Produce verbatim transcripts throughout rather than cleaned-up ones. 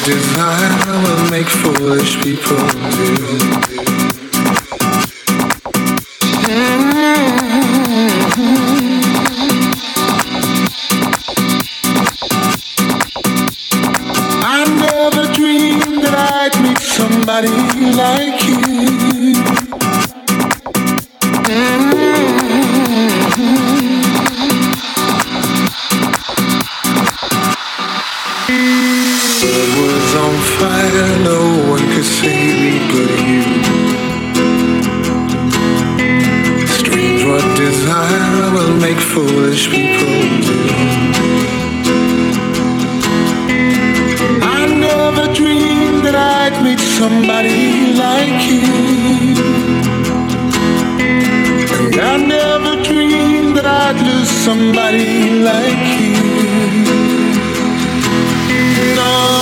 desire will make foolish people do. I never dreamed that I'd meet somebody like you. The world's on fire, no one could save me but you. Strange what desire will make foolish people do. I never dreamed that I'd meet somebody like you. And I never dreamed that I'd lose somebody like you. No,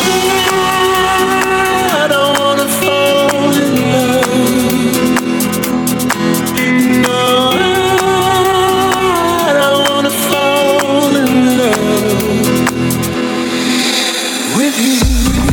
I don't wanna fall in love. No, I don't wanna fall in love with you.